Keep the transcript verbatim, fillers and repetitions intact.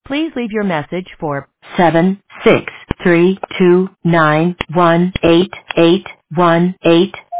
Please leave your message for seven six three two nine one eight eight one eight.